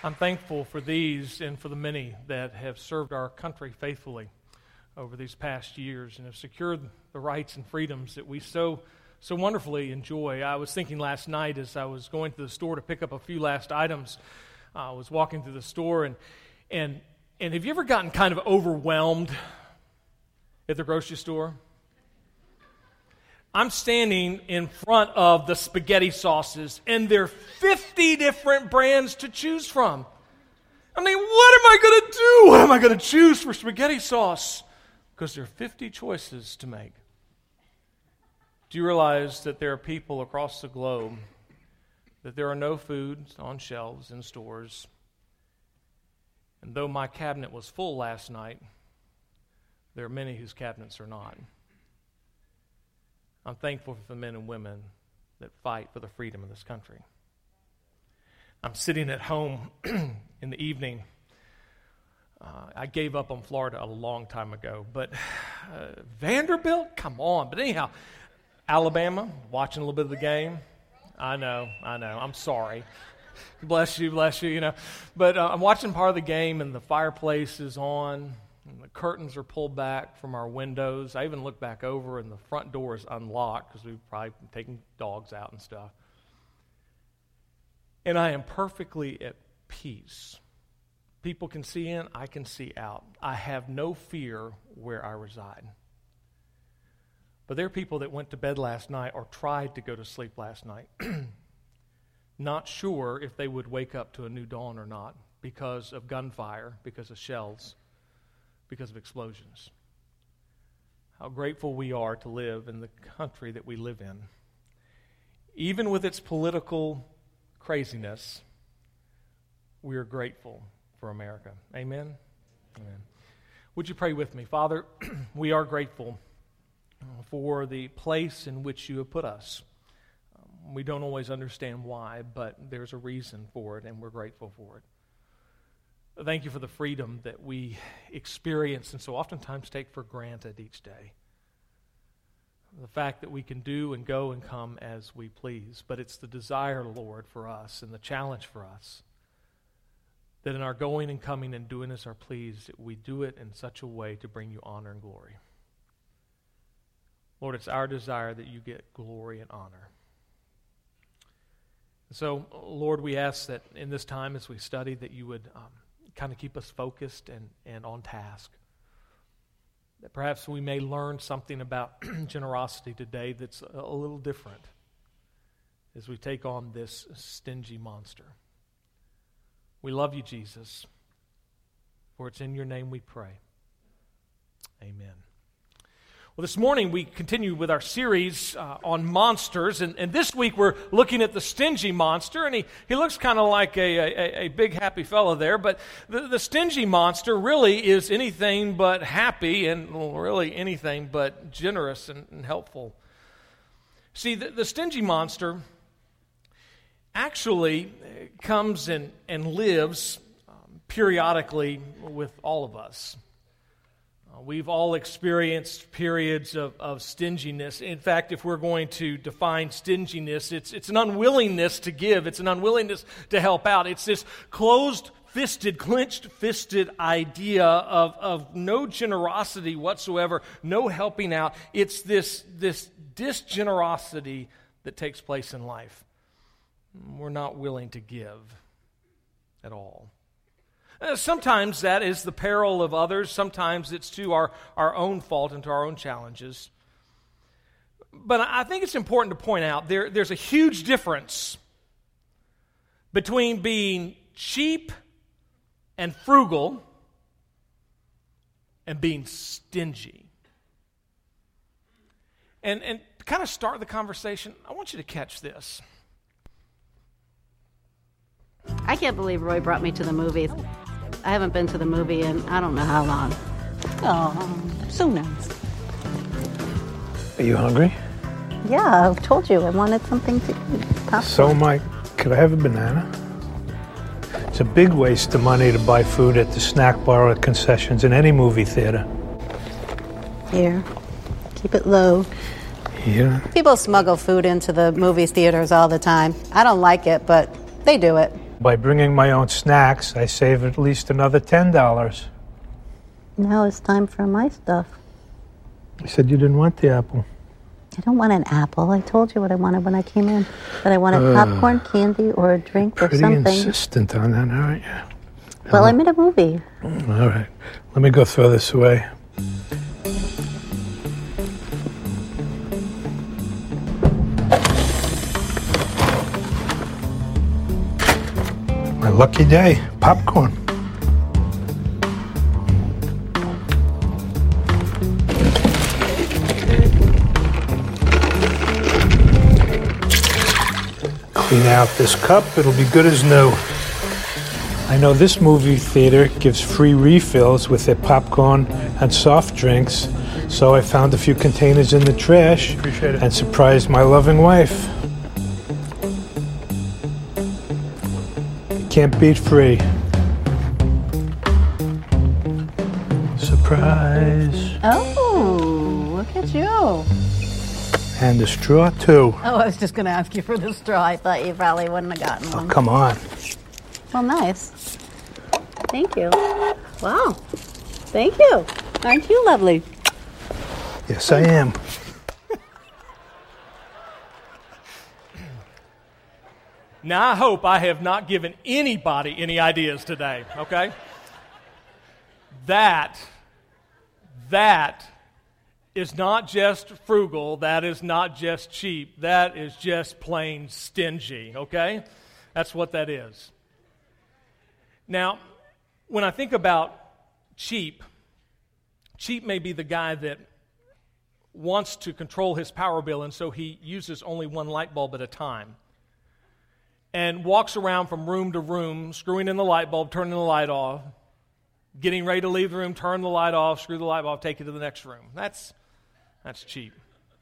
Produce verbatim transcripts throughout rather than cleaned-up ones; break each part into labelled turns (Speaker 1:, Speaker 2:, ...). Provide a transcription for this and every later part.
Speaker 1: I'm thankful for these and for the many that have served our country faithfully over these past years and have secured the rights and freedoms that we so so wonderfully enjoy. I was thinking last night as I was going to the store to pick up a few last items. Uh, I was walking through the store, and and and have you ever gotten kind of overwhelmed at the grocery store? I'm standing in front of the spaghetti sauces, and there are fifty different brands to choose from. I mean, what am I going to do? What am I going to choose for spaghetti sauce? Because there are fifty choices to make. Do you realize that there are people across the globe that there are no foods on shelves in stores? And though my cabinet was full last night, there are many whose cabinets are not. I'm thankful for the men and women that fight for the freedom of this country. I'm sitting at home in the evening. Uh, I gave up on Florida a long time ago, but uh, Vanderbilt? Come on. But anyhow, Alabama, watching a little bit of the game. I know, I know. I'm sorry. Bless you, bless you, you know. But uh, I'm watching part of the game, and the fireplace is on. And the curtains are pulled back from our windows. I even look back over, and the front door is unlocked because we've probably been taking dogs out and stuff. And I am perfectly at peace. People can see in, I can see out. I have no fear where I reside. But there are people that went to bed last night or tried to go to sleep last night, not sure if they would wake up to a new dawn or not because of gunfire, because of shells, because of explosions. How grateful we are to live in the country that we live in. Even with its political craziness, we are grateful for America. Amen? Amen. Would you pray with me? Father, we are grateful for the place in which you have put us. Um, we don't always understand why, but there's a reason for it, and we're grateful for it. Thank you for the freedom that we experience and so oftentimes take for granted each day. The fact that we can do and go and come as we please. But it's the desire, Lord, for us and the challenge for us that in our going and coming and doing as our please, that we do it in such a way to bring you honor and glory. Lord, it's our desire that you get glory and honor. So, Lord, we ask that in this time as we study that you would um, kind of keep us focused and, and on task. That perhaps we may learn something about generosity today that's a, a little different as we take on this stingy monster. We love you, Jesus, for it's in your name we pray. Amen. Well, this morning we continue with our series uh, on monsters, and, and this week we're looking at the stingy monster, and he, he looks kind of like a, a, a big happy fellow there, but the, the stingy monster really is anything but happy and really anything but generous and, and helpful. See, the, the stingy monster actually comes and, and lives um, periodically with all of us. Uh, we've all experienced periods of, of stinginess. In fact, if we're going to define stinginess, it's it's an unwillingness to give. It's an unwillingness to help out. It's this closed-fisted, clenched-fisted idea of, of no generosity whatsoever, no helping out. It's this, this disgenerosity that takes place in life. We're not willing to give at all. Uh, sometimes that is the peril of others. Sometimes it's to our, our own fault and to our own challenges. But I think it's important to point out there, there's a huge difference between being cheap and frugal and being stingy. And, and to kind of start the conversation, I want you to catch this.
Speaker 2: I can't believe Roy brought me to the movies. I haven't been to the movie in I don't know how long.
Speaker 3: Oh, so nice.
Speaker 4: Are you hungry?
Speaker 3: Yeah, I've told you I wanted something to eat. Popcorn.
Speaker 4: So, Mike, could I have a banana? It's a big waste of money to buy food at the snack bar or concessions in any movie theater.
Speaker 3: Here, keep it low.
Speaker 4: Here?
Speaker 2: People smuggle food into the movie theaters all the time. I don't like it, but they do it.
Speaker 4: By bringing my own snacks, I save at least another ten dollars.
Speaker 3: Now it's time for my stuff.
Speaker 4: You said you didn't want the apple.
Speaker 3: I don't want an apple. I told you what I wanted when I came in. But I wanted
Speaker 4: Uh,
Speaker 3: popcorn, candy, or a drink or
Speaker 4: Pretty
Speaker 3: something.
Speaker 4: insistent on that, aren't you?
Speaker 3: Well, I'm in a movie.
Speaker 4: All right. Let me go throw this away. My lucky day. Popcorn. Clean out this cup. It'll be good as new. I know this movie theater gives free refills with their popcorn and soft drinks, so I found a few containers in the trash and surprised my loving wife. You can't beat free. Surprise.
Speaker 2: Oh, look at you.
Speaker 4: And a straw, too.
Speaker 2: Oh, I was just going to ask you for the straw. I thought you probably wouldn't have gotten
Speaker 4: Oh,
Speaker 2: one.
Speaker 4: come on.
Speaker 2: Well, nice. Thank you. Wow. Thank you. Aren't you lovely?
Speaker 4: Yes, I am.
Speaker 1: Now, I hope I have not given anybody any ideas today, okay? That, that is not just frugal. That is not just cheap. That is just plain stingy, okay? That's what that is. Now, when I think about cheap, cheap may be the guy that wants to control his power bill, and so he uses only one light bulb at a time and walks around from room to room, screwing in the light bulb, turning the light off, getting ready to leave the room, turn the light off, screw the light bulb, take it to the next room. That's, that's cheap.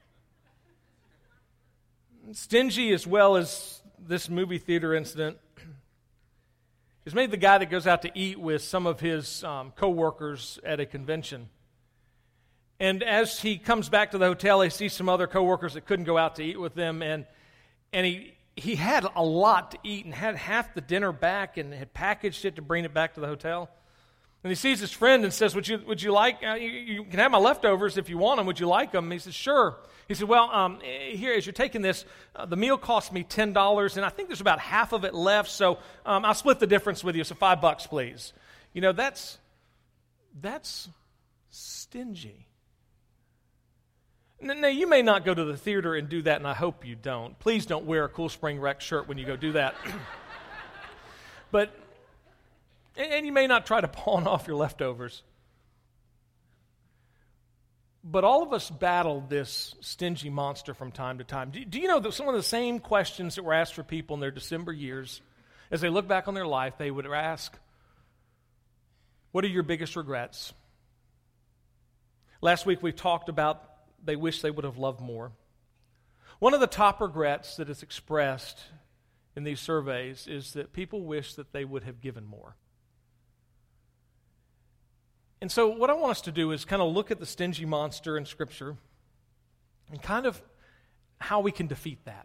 Speaker 1: Stingy, as well as this movie theater incident, is maybe the guy that goes out to eat with some of his um, co-workers at a convention. And as he comes back to the hotel, he sees some other co-workers that couldn't go out to eat with them, and and he he had a lot to eat and had half the dinner back and had packaged it to bring it back to the hotel. And he sees his friend and says, would you would you like, uh, you, you can have my leftovers if you want them, would you like them? And he says, sure. He said, well, um, here, as you're taking this, uh, the meal cost me ten dollars, and I think there's about half of it left, so um, I'll split the difference with you, so five bucks, please. You know, that's that's stingy. Now, you may not go to the theater and do that, and I hope you don't. Please don't wear a Cool Spring Rec shirt when you go do that. But, and you may not try to pawn off your leftovers. But all of us battle this stingy monster from time to time. Do, do you know that some of the same questions that were asked for people in their December years, as they look back on their life, they would ask, what are your biggest regrets? Last week we talked about they wish they would have loved more. One of the top regrets that is expressed in these surveys is that people wish that they would have given more. And so what I want us to do is kind of look at the stingy monster in Scripture and kind of how we can defeat that.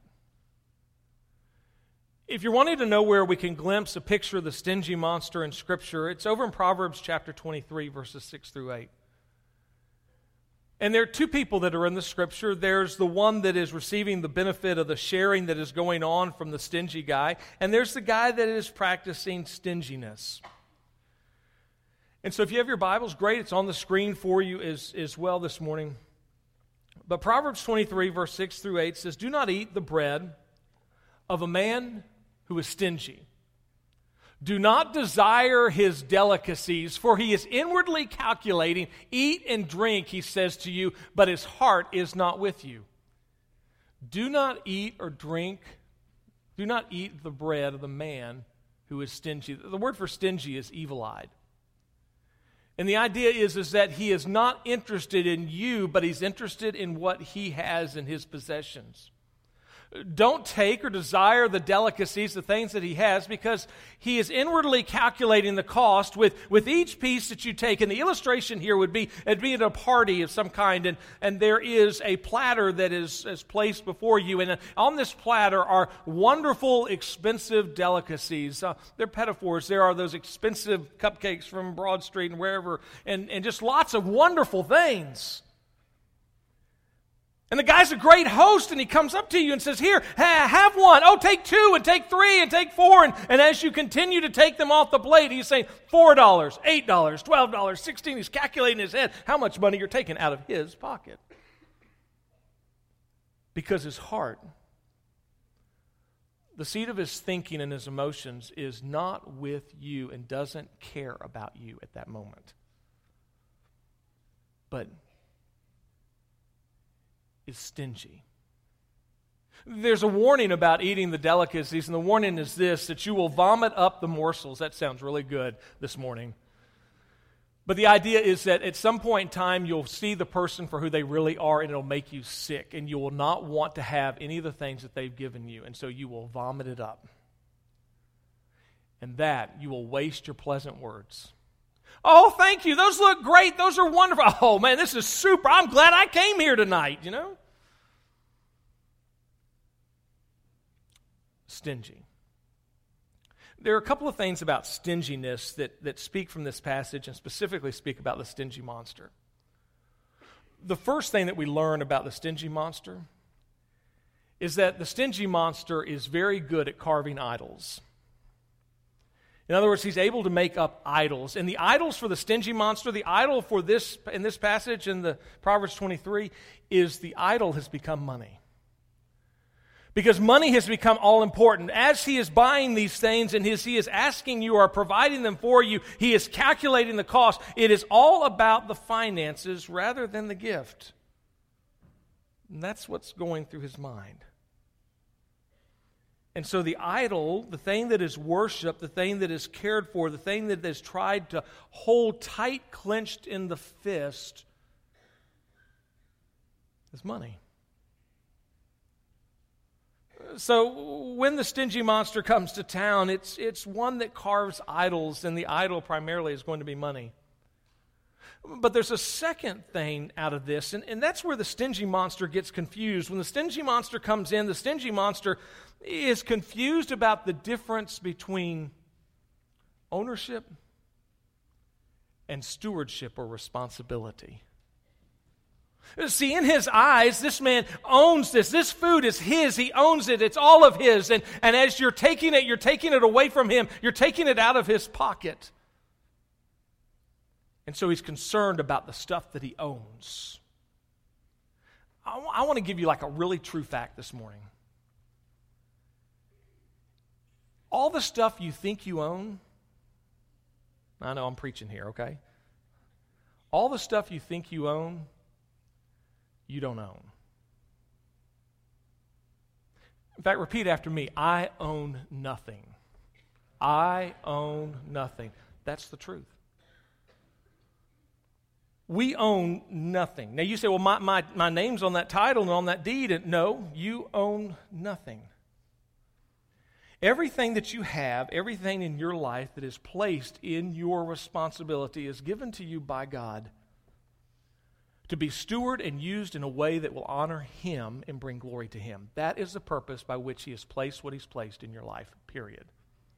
Speaker 1: If you're wanting to know where we can glimpse a picture of the stingy monster in Scripture, it's over in Proverbs chapter twenty-three, verses six through eight. And there are two people that are in the Scripture. There's the one that is receiving the benefit of the sharing that is going on from the stingy guy, and there's the guy that is practicing stinginess. And so if you have your Bibles, great, it's on the screen for you as, as well this morning. But Proverbs twenty-three, verse six through eight says, do not eat the bread of a man who is stingy. Do not desire his delicacies, for he is inwardly calculating. Eat and drink, he says to you, but his heart is not with you. Do not eat or drink, do not eat the bread of the man who is stingy. The word for stingy is evil-eyed. And the idea is, is that he is not interested in you, but he's interested in what he has in his possessions. Don't take or desire the delicacies, the things that he has, because he is inwardly calculating the cost with, with each piece that you take. And the illustration here would be, it'd be at a party of some kind, and, and there is a platter that is, is placed before you. And on this platter are wonderful, expensive delicacies. Uh, they're metaphors. There are those expensive cupcakes from Broad Street and wherever, and, and just lots of wonderful things. And the guy's a great host, and he comes up to you and says, here, ha, have one. Oh, take two, and take three, and take four. And, and as you continue to take them off the plate, he's saying four dollars, eight dollars, twelve dollars, sixteen dollars. He's calculating in his head how much money you're taking out of his pocket. Because his heart, the seat of his thinking and his emotions is not with you and doesn't care about you at that moment. But is stingy. There's a warning about eating the delicacies, and the warning is this, that you will vomit up the morsels. That sounds really good this morning. But the idea is that at some point in time, you'll see the person for who they really are, and it'll make you sick, and you will not want to have any of the things that they've given you, and so you will vomit it up. And that, you will waste your pleasant words. Oh, thank you. Those look great. Those are wonderful. Oh, man, this is super. I'm glad I came here tonight, you know. Stingy. There are a couple of things about stinginess that, that speak from this passage and specifically speak about the stingy monster. The first thing that we learn about the stingy monster is that the stingy monster is very good at carving idols. In other words, he's able to make up idols. And the idols for the stingy monster, the idol for this in this passage in the Proverbs twenty-three, is the idol has become money. Because money has become all important. As he is buying these things and his, he is asking you or providing them for you, he is calculating the cost. It is all about the finances rather than the gift. And that's what's going through his mind. And so the idol, the thing that is worshipped, the thing that is cared for, the thing that is tried to hold tight, clenched in the fist, is money. So when the stingy monster comes to town, it's, it's one that carves idols, and the idol primarily is going to be money. But there's a second thing out of this, and, and that's where the stingy monster gets confused. When the stingy monster comes in, the stingy monster is confused about the difference between ownership and stewardship or responsibility. See, in his eyes, this man owns this. This food is his. He owns it. It's all of his. And, and as you're taking it, you're taking it away from him. You're taking it out of his pocket. And so he's concerned about the stuff that he owns. I, I want to give you like a really true fact this morning. All the stuff you think you own, I know I'm preaching here, okay? All the stuff you think you own, you don't own. In fact, repeat after me. I own nothing. I own nothing. That's the truth. We own nothing. Now you say, well, my, my, my name's on that title and on that deed. And no, you own nothing. Everything that you have, everything in your life that is placed in your responsibility is given to you by God to be stewarded and used in a way that will honor Him and bring glory to Him. That is the purpose by which He has placed what He's placed in your life, period.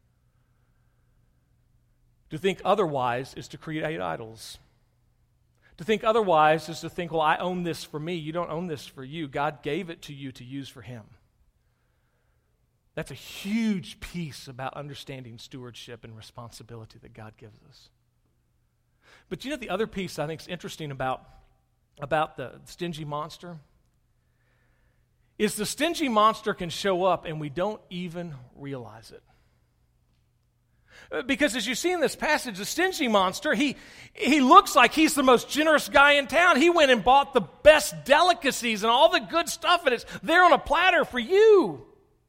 Speaker 1: To think otherwise is to create idols. To think otherwise is to think, well, I own this for me. You don't own this for you. God gave it to you to use for Him. That's a huge piece about understanding stewardship and responsibility that God gives us. But you know the other piece I think is interesting about, about the stingy monster? Is the stingy monster can show up and we don't even realize it. Because as you see in this passage, the stingy monster, he, he looks like he's the most generous guy in town. He went and bought the best delicacies and all the good stuff, and it's there on a platter for you.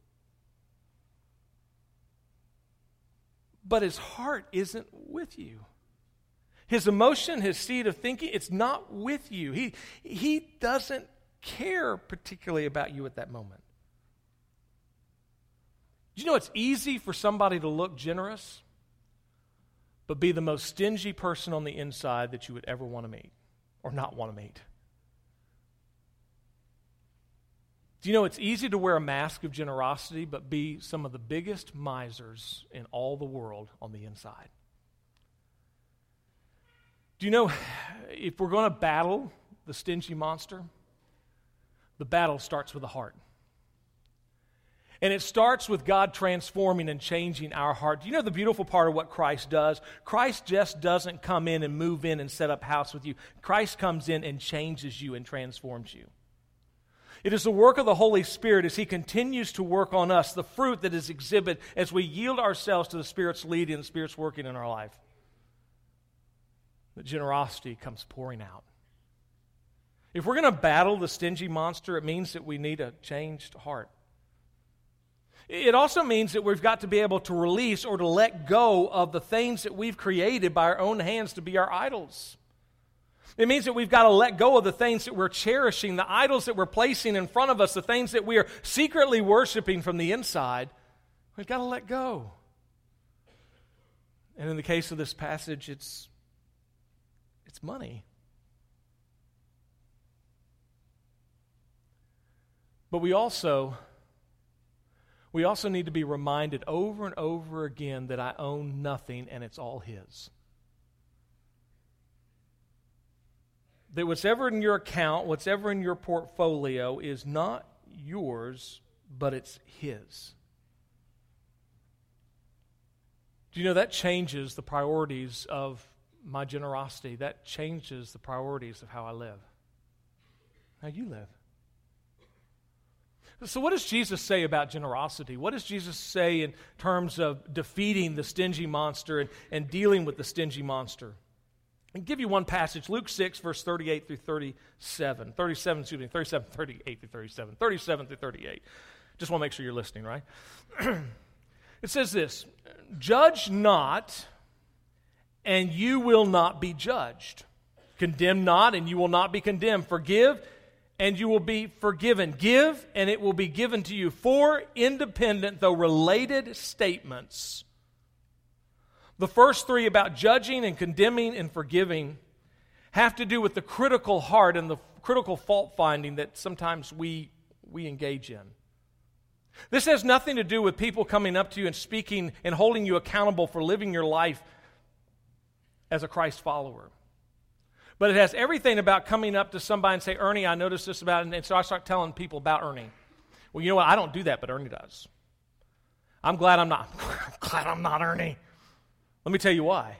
Speaker 1: But his heart isn't with you. His emotion, his seed of thinking, it's not with you. He, he doesn't care particularly about you at that moment. Do you know it's easy for somebody to look generous, but be the most stingy person on the inside that you would ever want to meet or not want to meet? Do you know it's easy to wear a mask of generosity, but be some of the biggest misers in all the world on the inside? Do you know if we're going to battle the stingy monster, the battle starts with the heart. And it starts with God transforming and changing our heart. Do you know the beautiful part of what Christ does? Christ just doesn't come in and move in and set up house with you. Christ comes in and changes you and transforms you. It is the work of the Holy Spirit as He continues to work on us, the fruit that is exhibited as we yield ourselves to the Spirit's leading and the Spirit's working in our life. The generosity comes pouring out. If we're going to battle the stingy monster, it means that we need a changed heart. It also means that we've got to be able to release or to let go of the things that we've created by our own hands to be our idols. It means that we've got to let go of the things that we're cherishing, the idols that we're placing in front of us, the things that we are secretly worshiping from the inside. We've got to let go. And in the case of this passage, it's, it's money. But we also... We also need to be reminded over and over again that I own nothing and it's all His. That what's ever in your account, what's ever in your portfolio is not yours, but it's His. Do you know that changes the priorities of my generosity? That changes the priorities of how I live, how you live. So what does Jesus say about generosity? What does Jesus say in terms of defeating the stingy monster and, and dealing with the stingy monster? I'll give you one passage, Luke six, verse thirty-eight through thirty-seven. thirty-seven, excuse me, thirty-seven, thirty-eight through thirty-seven. thirty-seven through thirty-eight. Just want to make sure you're listening, right? It says this, "Judge not, and you will not be judged. Condemn not, and you will not be condemned. Forgive, and you will be forgiven. Give, and it will be given to you." Four independent, though related statements. The first three about judging and condemning and forgiving have to do with the critical heart and the critical fault finding that sometimes we, we engage in. This has nothing to do with people coming up to you and speaking and holding you accountable for living your life as a Christ follower. But it has everything about coming up to somebody and say, "Ernie, I noticed this about," and so I start telling people about Ernie. Well, you know what? I don't do that, but Ernie does. I'm glad I'm not. I'm glad I'm not Ernie. Let me tell you why.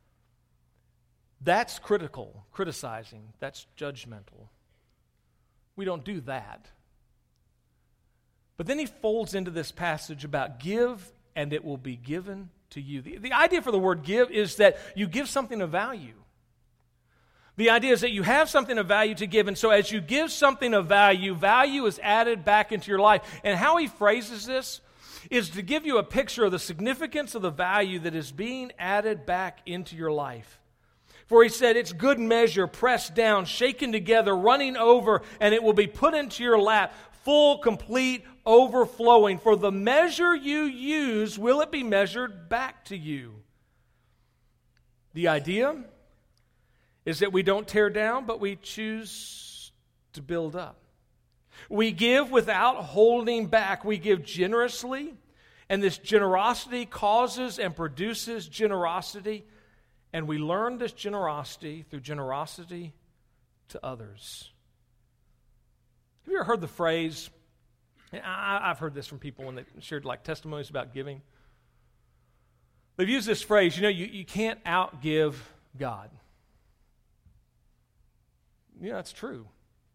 Speaker 1: That's critical, criticizing. That's judgmental. We don't do that. But then he folds into this passage about give, and it will be given to you. The, the idea for the word give is that you give something of value. The idea is that you have something of value to give, and so as you give something of value, value is added back into your life. And how he phrases this is to give you a picture of the significance of the value that is being added back into your life. For he said, "It's good measure, pressed down, shaken together, running over, and it will be put into your lap, full, complete, overflowing. For the measure you use, will it be measured back to you?" The idea is that we don't tear down, but we choose to build up. We give without holding back. We give generously, and this generosity causes and produces generosity, and we learn this generosity through generosity to others. Have you ever heard the phrase, and I, I've heard this from people when they shared like testimonies about giving. They've used this phrase, you know, you, you can't outgive God. Yeah, that's true.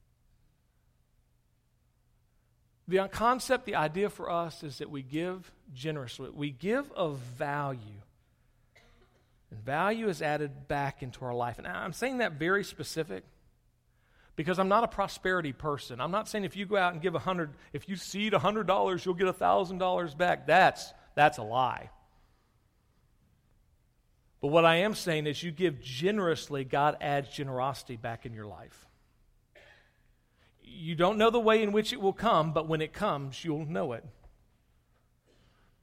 Speaker 1: The concept, the idea for us is that we give generously. We give of value. And value is added back into our life. And I'm saying that very specific because I'm not a prosperity person. I'm not saying if you go out and give a hundred, if you seed a hundred dollars, you'll get a thousand dollars back. That's that's a lie. But what I am saying is you give generously, God adds generosity back in your life. You don't know the way in which it will come, but when it comes, you'll know it.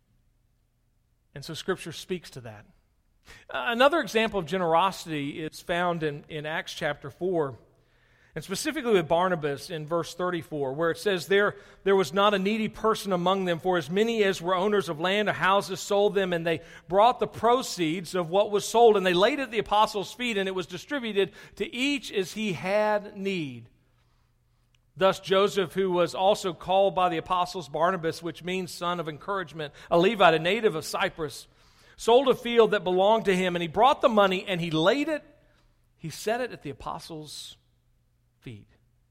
Speaker 1: And so Scripture speaks to that. Uh, another example of generosity is found in, in Acts chapter four, and specifically with Barnabas in verse thirty-four, where it says, there, there was not a needy person among them, for as many as were owners of land or houses sold them, and they brought the proceeds of what was sold, and they laid it at the apostles' feet, and it was distributed to each as he had need. Thus Joseph, who was also called by the apostles Barnabas, which means son of encouragement, a Levite, a native of Cyprus, sold a field that belonged to him, and he brought the money, and he laid it, he set it at the apostles' feet.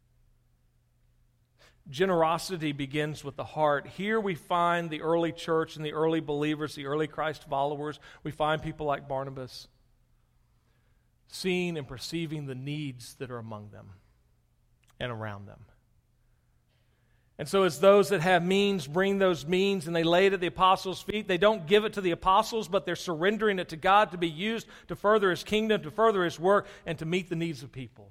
Speaker 1: Generosity begins with the heart. Here we find the early church and the early believers, the early Christ followers. We find people like Barnabas seeing and perceiving the needs that are among them and around them. And so as those that have means bring those means and they lay it at the apostles' feet, they don't give it to the apostles, but they're surrendering it to God to be used to further His kingdom, to further His work, and to meet the needs of people.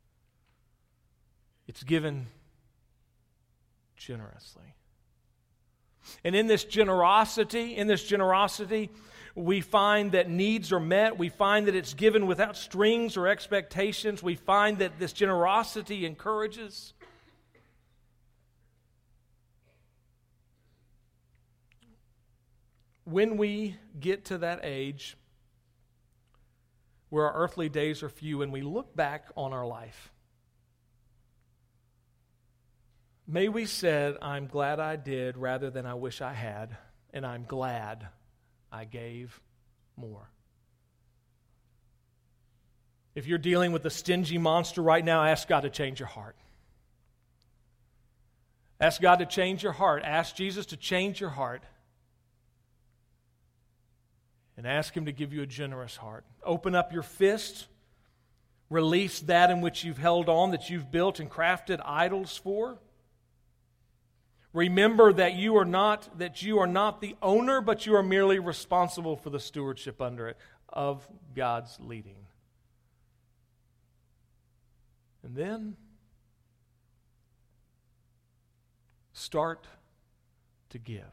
Speaker 1: It's given generously. And in this generosity, in this generosity, we find that needs are met. We find that it's given without strings or expectations. We find that this generosity encourages. When we get to that age where our earthly days are few and we look back on our life, may we say, I'm glad I did rather than I wish I had, and I'm glad I gave more. If you're dealing with a stingy monster right now, ask God to change your heart. Ask God to change your heart. Ask Jesus to change your heart. And ask Him to give you a generous heart. Open up your fist. Release that in which you've held on, that you've built and crafted idols for. Remember that you are not that you are not the owner, but you are merely responsible for the stewardship under it of God's leading. And then start to give.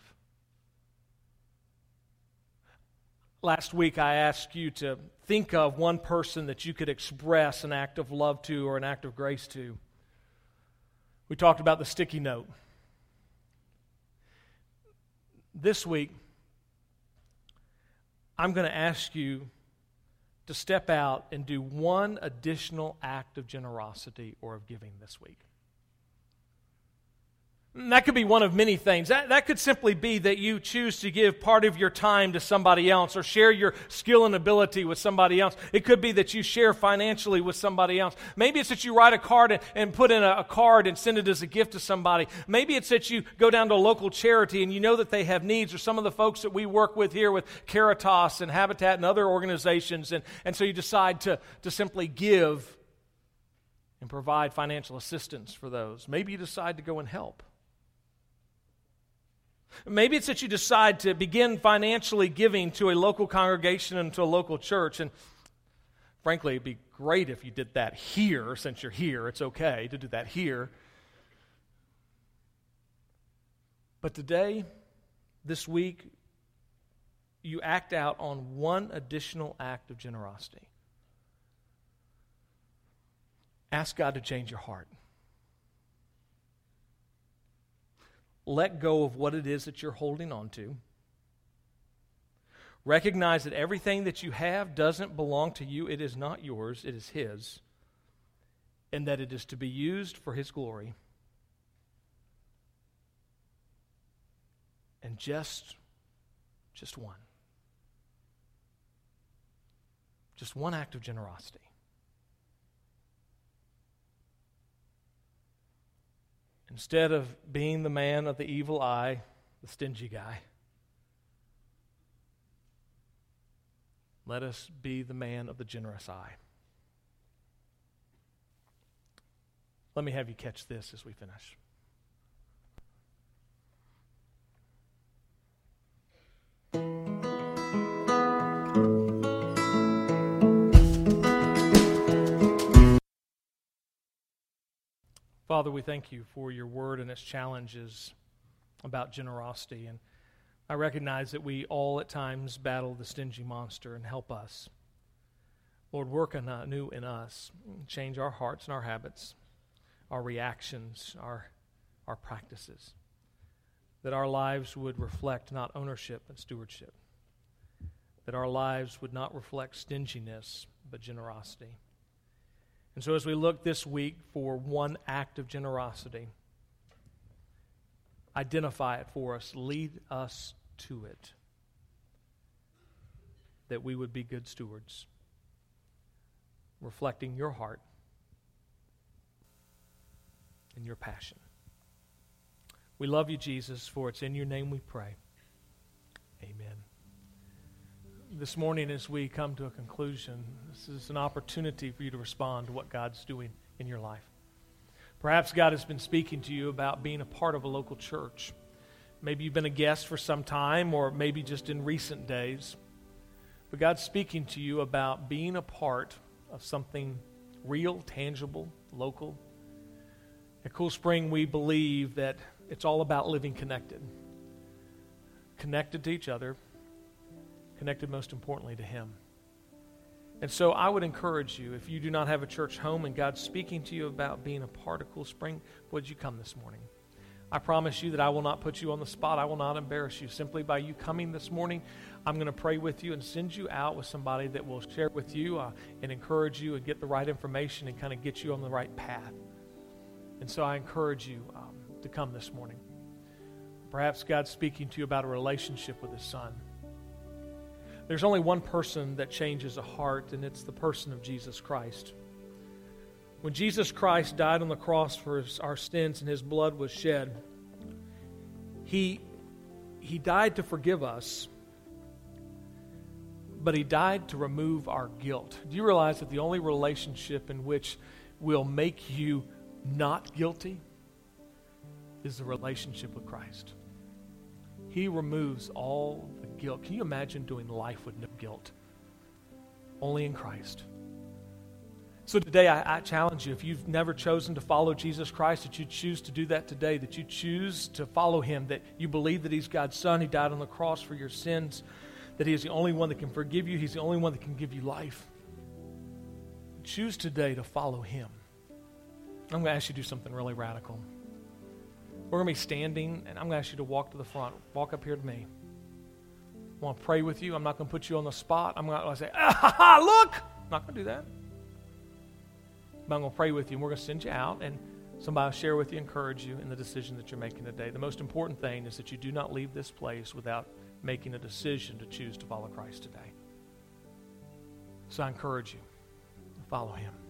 Speaker 1: Last week I asked you to think of one person that you could express an act of love to or an act of grace to. We talked about the sticky note. This week, I'm going to ask you to step out and do one additional act of generosity or of giving this week. And that could be one of many things. That, that could simply be that you choose to give part of your time to somebody else or share your skill and ability with somebody else. It could be that you share financially with somebody else. Maybe it's that you write a card and, and put in a, a card and send it as a gift to somebody. Maybe it's that you go down to a local charity and you know that they have needs, or some of the folks that we work with here with Caritas and Habitat and other organizations, and, and so you decide to, to simply give and provide financial assistance for those. Maybe you decide to go and help. Maybe it's that you decide to begin financially giving to a local congregation and to a local church. And frankly, it'd be great if you did that here. Since you're here, it's okay to do that here. But today, this week, you act out on one additional act of generosity. Ask God to change your heart. Let go of what it is that you're holding on to. Recognize that everything that you have doesn't belong to you. It is not yours. It is His. And that it is to be used for His glory. And just, just one. Just one act of generosity. Instead of being the man of the evil eye, the stingy guy, let us be the man of the generous eye. Let me have you catch this as we finish. Father, we thank you for your word and its challenges about generosity. And I recognize that we all at times battle the stingy monster, and help us. Lord, work anew in us. Change our hearts and our habits, our reactions, our, our practices. That our lives would reflect not ownership but stewardship. That our lives would not reflect stinginess but generosity. And so as we look this week for one act of generosity, identify it for us, lead us to it, that we would be good stewards, reflecting your heart and your passion. We love you, Jesus, for it's in your name we pray. Amen. This morning, as we come to a conclusion, this is an opportunity for you to respond to what God's doing in your life. Perhaps God has been speaking to you about being a part of a local church. Maybe you've been a guest for some time, or maybe just in recent days. But God's speaking to you about being a part of something real, tangible, local. At Cool Spring, we believe that it's all about living connected. Connected to each other, connected most importantly to Him. And so I would encourage you, if you do not have a church home and God's speaking to you about being a part of Cool Spring, would you come this morning? I promise you that I will not put you on the spot. I will not embarrass you. Simply by you coming this morning, I'm going to pray with you and send you out with somebody that will share with you uh, and encourage you and get the right information and kind of get you on the right path. And so I encourage you um, to come this morning. Perhaps God's speaking to you about a relationship with His Son. There's only one person that changes a heart, and it's the person of Jesus Christ. When Jesus Christ died on the cross for his, our sins and His blood was shed, He, he died to forgive us, but He died to remove our guilt. Do you realize that the only relationship in which will make you not guilty is the relationship with Christ? He removes all the guilt. Can you imagine doing life with no guilt? Only in Christ. So today I, I challenge you, if you've never chosen to follow Jesus Christ, that you choose to do that today, that you choose to follow Him, that you believe that He's God's Son, He died on the cross for your sins, that He is the only one that can forgive you, He's the only one that can give you life. Choose today to follow Him. I'm going to ask you to do something really radical. We're going to be standing, and I'm going to ask you to walk to the front. Walk up here to me. I want to pray with you. I'm not going to put you on the spot. I'm going to say, ah, ha, ha, look! I'm not going to do that. But I'm going to pray with you, and we're going to send you out, and somebody will share with you, encourage you in the decision that you're making today. The most important thing is that you do not leave this place without making a decision to choose to follow Christ today. So I encourage you to follow Him.